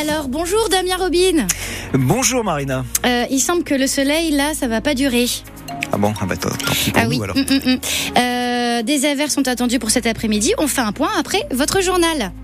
Alors, bonjour Damien Robin. Bonjour Marina. Il semble que le soleil, là, ça va pas durer. Ah bon, tant pis pour nous alors. Des averses sont attendues pour cet après-midi. On fait un point après votre journal.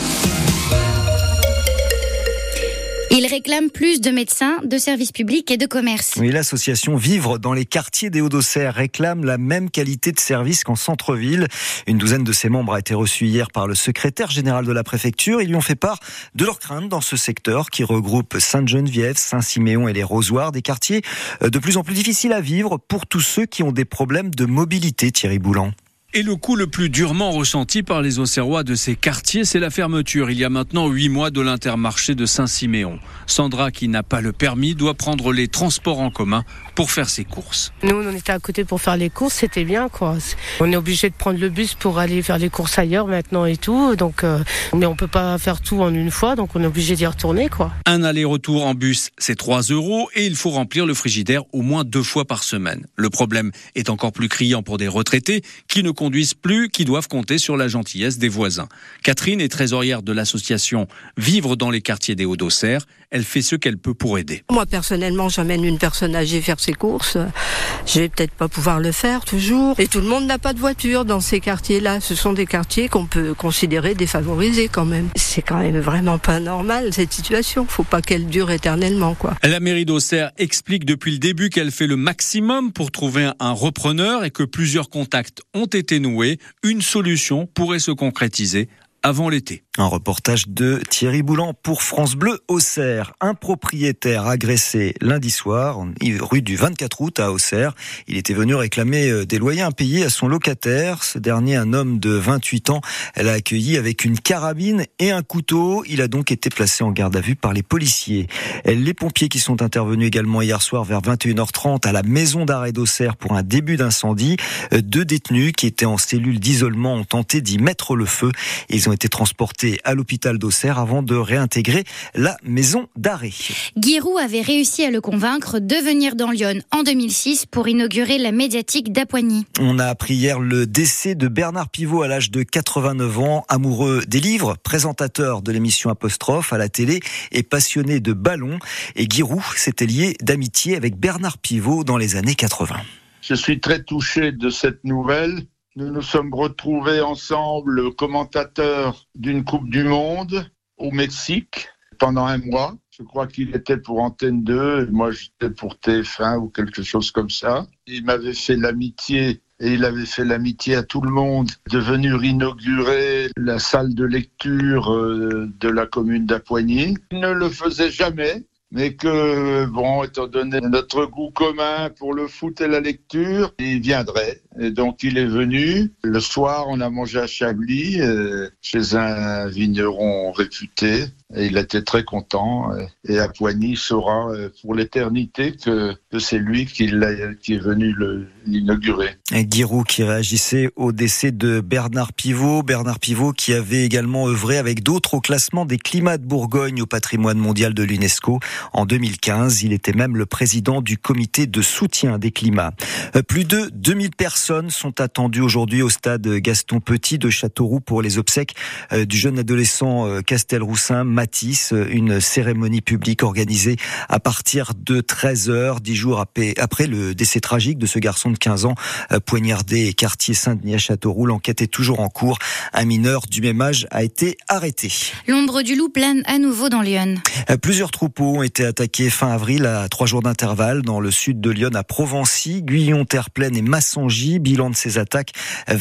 Il réclame plus de médecins, de services publics et de commerce. Oui, l'association Vivre dans les quartiers des Hauts-d'Auxerre réclame la même qualité de service qu'en centre-ville. Une douzaine de ses membres a été reçue hier par le secrétaire général de la préfecture. Ils lui ont fait part de leurs craintes dans ce secteur qui regroupe Sainte-Geneviève, Saint-Siméon et les Rosoirs, des quartiers de plus en plus difficiles à vivre pour tous ceux qui ont des problèmes de mobilité, Thierry Boulan. Et le coup le plus durement ressenti par les Auxerrois de ces quartiers, c'est la fermeture, il y a maintenant 8 mois, de l'Intermarché de Saint-Siméon. Sandra, qui n'a pas le permis, doit prendre les transports en commun pour faire ses courses. Nous, on était à côté pour faire les courses, c'était bien, quoi. On est obligé de prendre le bus pour aller faire les courses ailleurs maintenant et tout, donc, mais on peut pas faire tout en une fois, donc on est obligé d'y retourner, quoi. Un aller-retour en bus, c'est 3 € et il faut remplir le frigidaire au moins 2 fois par semaine. Le problème est encore plus criant pour des retraités qui ne conduisent plus, qui doivent compter sur la gentillesse des voisins. Catherine est trésorière de l'association Vivre dans les quartiers des Hauts-d'Auxerre. Elle fait ce qu'elle peut pour aider. Moi, personnellement, j'emmène une personne âgée faire ses courses. Je vais peut-être pas pouvoir le faire toujours. Et tout le monde n'a pas de voiture dans ces quartiers-là. Ce sont des quartiers qu'on peut considérer défavorisés quand même. C'est quand même vraiment pas normal, cette situation. Faut pas qu'elle dure éternellement, quoi. La mairie d'Auxerre explique depuis le début qu'elle fait le maximum pour trouver un repreneur et que plusieurs contacts ont été noués. Une solution pourrait se concrétiser avant l'été. Un reportage de Thierry Boulan pour France Bleu Auxerre. Un propriétaire agressé lundi soir, rue du 24 août à Auxerre. Il était venu réclamer des loyers impayés à son locataire. Ce dernier, un homme de 28 ans, l'a accueilli avec une carabine et un couteau. Il a donc été placé en garde à vue par les policiers. Les pompiers qui sont intervenus également hier soir vers 21h30 à la maison d'arrêt d'Auxerre pour un début d'incendie. 2 détenus qui étaient en cellule d'isolement ont tenté d'y mettre le feu. Ils ont été transportés à l'hôpital d'Auxerre avant de réintégrer la maison d'arrêt. Guy Roux avait réussi à le convaincre de venir dans Lyon en 2006 pour inaugurer la médiathèque d'Apoigny. On a appris hier le décès de Bernard Pivot à l'âge de 89 ans, amoureux des livres, présentateur de l'émission Apostrophe à la télé et passionné de ballon. Et Guy Roux s'était lié d'amitié avec Bernard Pivot dans les années 80. Je suis très touché de cette nouvelle. Nous nous sommes retrouvés ensemble, commentateurs d'une Coupe du Monde au Mexique pendant 1 mois. Je crois qu'il était pour Antenne 2, et moi j'étais pour TF1 ou quelque chose comme ça. Il m'avait fait l'amitié, et il avait fait l'amitié à tout le monde, de venir inaugurer la salle de lecture de la commune d'Apoigny. Il ne le faisait jamais. Mais que, bon, étant donné notre goût commun pour le foot et la lecture, il viendrait. Et donc, il est venu. Le soir, on a mangé à Chablis, chez un vigneron réputé. Et il était très content. Et Apoigny saura pour l'éternité que c'est lui qui est venu l'inaugurer. Guy Roux qui réagissait au décès de Bernard Pivot. Bernard Pivot qui avait également œuvré avec d'autres au classement des climats de Bourgogne au patrimoine mondial de l'UNESCO. En 2015, il était même le président du comité de soutien des climats. Plus de 2000 personnes sont attendues aujourd'hui au stade Gaston Petit de Châteauroux pour les obsèques du jeune adolescent Castelroussin Mathis. Une cérémonie publique organisée à partir de 13h, 10 jours après le décès tragique de ce garçon de 15 ans poignardé quartier Saint-Denis à Châteauroux. L'enquête est toujours en cours. Un mineur du même âge a été arrêté. L'ombre du loup plane à nouveau dans Lyon. Plusieurs troupeaux ont été attaqués fin avril à 3 jours d'intervalle dans le sud de Lyon, à Provency, Guyon, Terre-Pleine et Massangy. Bilan de ces attaques,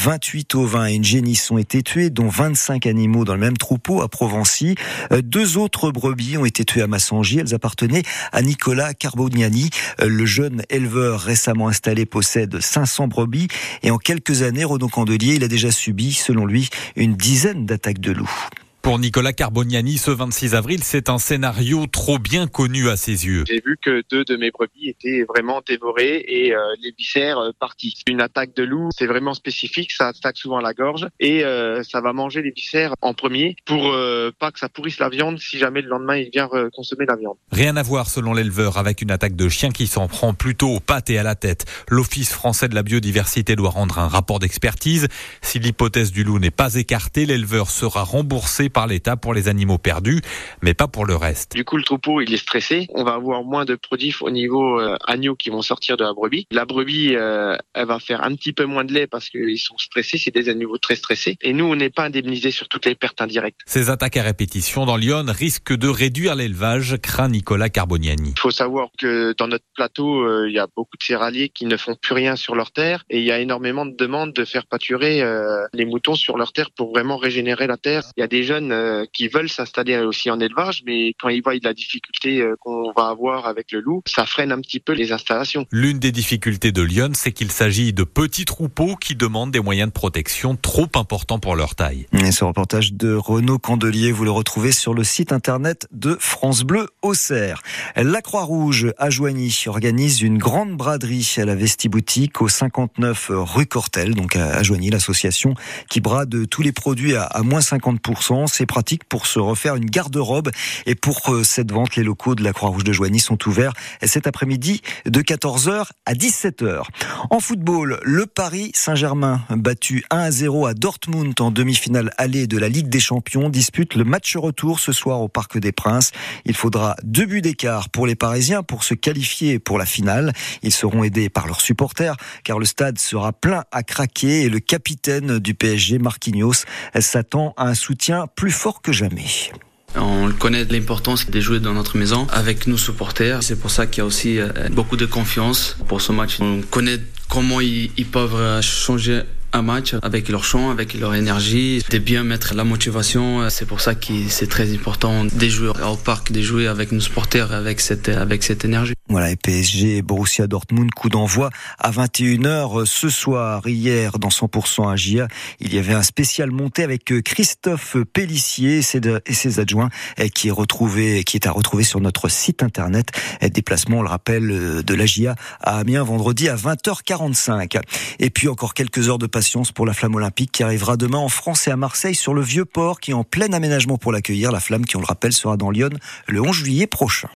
28 ovins et une génisse ont été tués, dont 25 animaux dans le même troupeau à Provency. 2 autres brebis ont été tuées à Massangy. Elles appartenaient à Nicolas Carbognani. Le jeune éleveur récemment installé possède 500 brebis et en quelques années, Renaud Candelier, il a déjà subi, selon lui, une dizaine d'attaques de loups. Pour Nicolas Carbognani, ce 26 avril, c'est un scénario trop bien connu à ses yeux. J'ai vu que 2 de mes brebis étaient vraiment dévorées et les viscères partis. Une attaque de loup, c'est vraiment spécifique, ça attaque souvent la gorge et ça va manger les viscères en premier pour pas que ça pourrisse la viande si jamais le lendemain il vient consommer la viande. Rien à voir selon l'éleveur avec une attaque de chien qui s'en prend plutôt aux pattes et à la tête. L'Office français de la biodiversité doit rendre un rapport d'expertise. Si l'hypothèse du loup n'est pas écartée, l'éleveur sera remboursé par l'État pour les animaux perdus, mais pas pour le reste. Du coup, le troupeau, il est stressé. On va avoir moins de produits au niveau agneaux qui vont sortir de la brebis. La brebis, elle va faire un petit peu moins de lait parce qu'ils sont stressés. C'est des animaux très stressés. Et nous, on n'est pas indemnisés sur toutes les pertes indirectes. Ces attaques à répétition dans l'Yonne risquent de réduire l'élevage, craint Nicolas Carboniani. Il faut savoir que dans notre plateau, il y a beaucoup de céréaliers qui ne font plus rien sur leur terre. Et il y a énormément de demandes de faire pâturer les moutons sur leur terre pour vraiment régénérer la terre. Il y a des jeunes qui veulent s'installer aussi en élevage, mais quand ils voient la difficulté qu'on va avoir avec le loup, ça freine un petit peu les installations. L'une des difficultés de l'Yonne, c'est qu'il s'agit de petits troupeaux qui demandent des moyens de protection trop importants pour leur taille. Et ce reportage de Renaud Candelier, vous le retrouvez sur le site internet de France Bleu Auxerre. La Croix-Rouge à Joigny organise une grande braderie à la Vestiboutique au 59 rue Cortel, donc à Joigny, l'association qui brade tous les produits à moins 50%. C'est pratique pour se refaire une garde-robe. Et pour cette vente, les locaux de la Croix-Rouge de Joigny sont ouverts cet après-midi de 14h à 17h. En football, le Paris Saint-Germain, battu 1-0 à Dortmund en demi-finale allée de la Ligue des Champions, dispute le match retour ce soir au Parc des Princes. Il faudra 2 buts d'écart pour les Parisiens pour se qualifier pour la finale. Ils seront aidés par leurs supporters car le stade sera plein à craquer et le capitaine du PSG, Marquinhos, s'attend à un soutien plus fort que jamais. On connaît l'importance de jouer dans notre maison avec nos supporters. C'est pour ça qu'il y a aussi beaucoup de confiance pour ce match. On connaît comment ils peuvent changer un match avec leur chant, avec leur énergie, de bien mettre la motivation. C'est pour ça que c'est très important de jouer au parc, de jouer avec nos supporters, avec cette énergie. Voilà, et PSG et Borussia Dortmund, coup d'envoi à 21h ce soir. Hier, dans 100% AGA, il y avait un spécial monté avec Christophe Pellissier et ses adjoints qui est à retrouver sur notre site internet. Déplacement, on le rappelle, de l'AGA à Amiens vendredi à 20h45. Et puis encore quelques heures de patience pour la Flamme olympique qui arrivera demain en France et à Marseille sur le Vieux-Port qui est en plein aménagement pour l'accueillir. La Flamme qui, on le rappelle, sera dans Lyon le 11 juillet prochain.